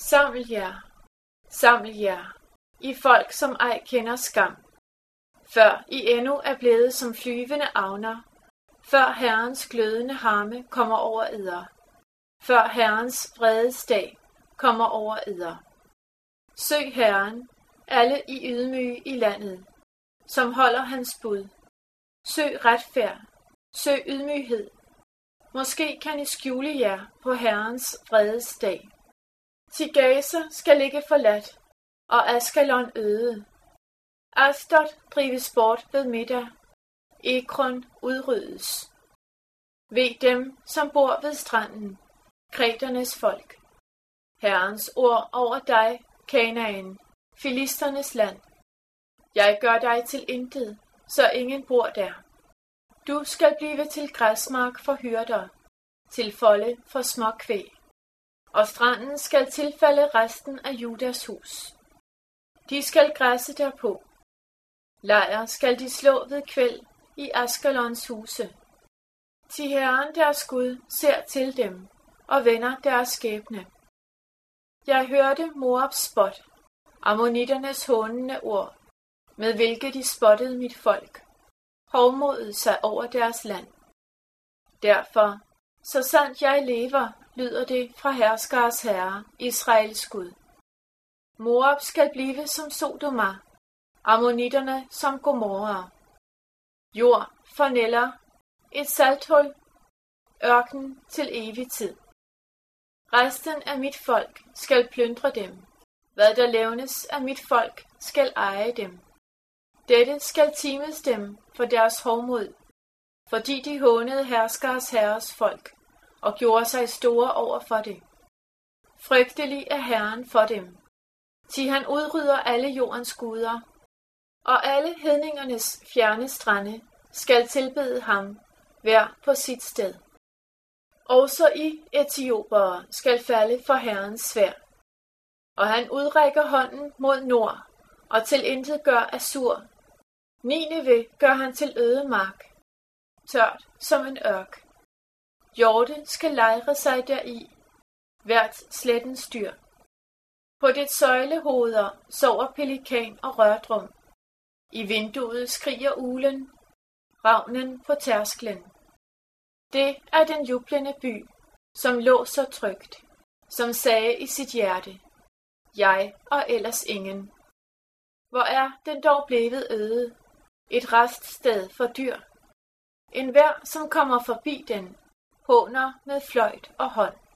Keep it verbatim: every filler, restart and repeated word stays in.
Saml jer, saml jer, I folk, som ej kender skam, før I endnu er blevet som flyvende avner, før Herrens glødende harme kommer over eder, før Herrens vredesdag kommer over eder. Søg Herren, alle I ydmyge i landet, som holder hans bud. Søg retfærd, søg ydmyghed. Måske kan I skjule jer på Herrens vredesdag. Til Gaza skal ligge forladt, og Askalon øde. Asdod drives bort ved middag. Ekron udryddes. Ved dem, som bor ved stranden, kreternes folk. Herrens ord over dig, Kanaan, filisternes land. Jeg gør dig til intet, så ingen bor der. Du skal blive til græsmark for hyrder, til folde for små kvæg. Og stranden skal tilfalde resten af Judas hus. De skal græsse derpå. Lejr skal de slå ved kvæld i Askalons huse. Til Herren deres Gud ser til dem og vender deres skæbne. Jeg hørte Moabs spot, ammonitternes hånende ord, med hvilke de spottede mit folk, hovmodede sig over deres land. Derfor, så sandt jeg lever, lyder det fra herskers herre, Israels Gud. Moab skal blive som Sodoma, ammonitterne som Gomorra. Jord fornælder, et salthul, ørken til evig tid. Resten af mit folk skal plyndre dem. Hvad der levnes af mit folk skal eje dem. Dette skal times dem for deres hovmod, fordi de hånede herskers herres folk og gjorde sig store over for det. Frygtelig er Herren for dem, til han udrydder alle jordens guder, og alle hedningernes fjerne strande skal tilbede ham, hver på sit sted. Også I etiopere skal falde for Herrens sværd, og han udrækker hånden mod nord, og til intet gør Assur. Nineve gør han til ødemark, tørt som en ørk. Hjorte skal lejre sig deri, hvert slettens dyr. På det søjlehoveder sover pelikan og rørdrum. I vinduet skriger uglen, ravnen på tærsklen. Det er den jublende by, som lå så trygt, som sagde i sit hjerte, jeg og ellers ingen. Hvor er den dog blevet øde, et reststed for dyr. En hver, som kommer forbi den, håner med fløjt og hånd.